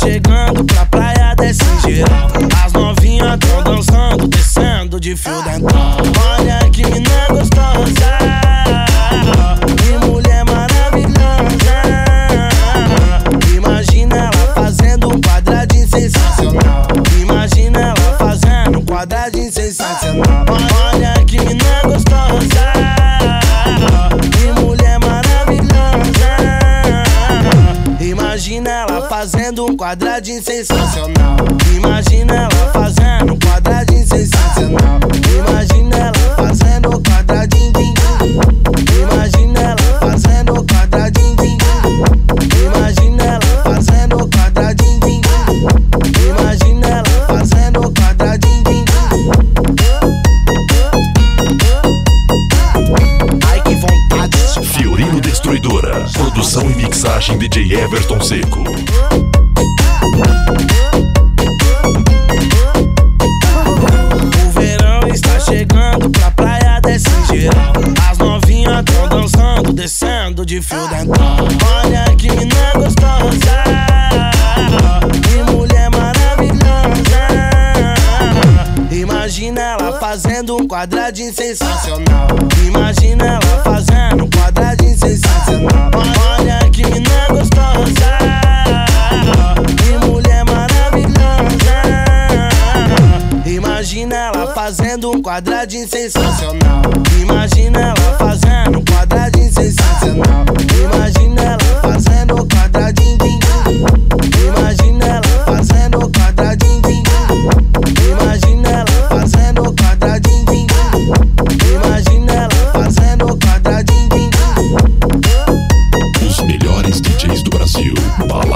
chegando pra praia desse geral. As novinhas tão dançando, descendo de fio dental. Olha que mina gostosa, que mulher maravilhosa. Imagina ela fazendo um quadradinho sensacional. Imagina ela fazendo um quadradinho sensacional. Olha que mina gostosa, que mulher maravilhosa. Imagina ela fazendo um quadradinho sensacional. Imagina ela fazendo um quadradinho sensacional. Imagina ela fazendo um quadradinho. Imagina ela fazendo um quadradinho. Imagina ela fazendo um quadradinho. Imagina ela fazendo um quadradinho. Ai que vontade. Fiorino Destruidora. Produção e mixagem DJ Everton Seco. O verão está chegando pra praia desse geral. As novinhas tão dançando, descendo de fio dental. Olha que mina gostosa, que mulher maravilhosa. Imagina ela fazendo um quadradinho sensacional. Imagina ela fazendo um quadradinho sensacional. Olha que mina gostosa, que mulher maravilhosa. Imagina ela fazendo um quadradinho sensacional. Imagina ela fazendo um quadradinho sensacional. Imagina ela fazendo um quadradinho. Imagina ela fazendo um quadradinho. Imagina ela fazendo um quadradinho. Imagina ela fazendo um quadradinho. Os melhores DJs do Brasil.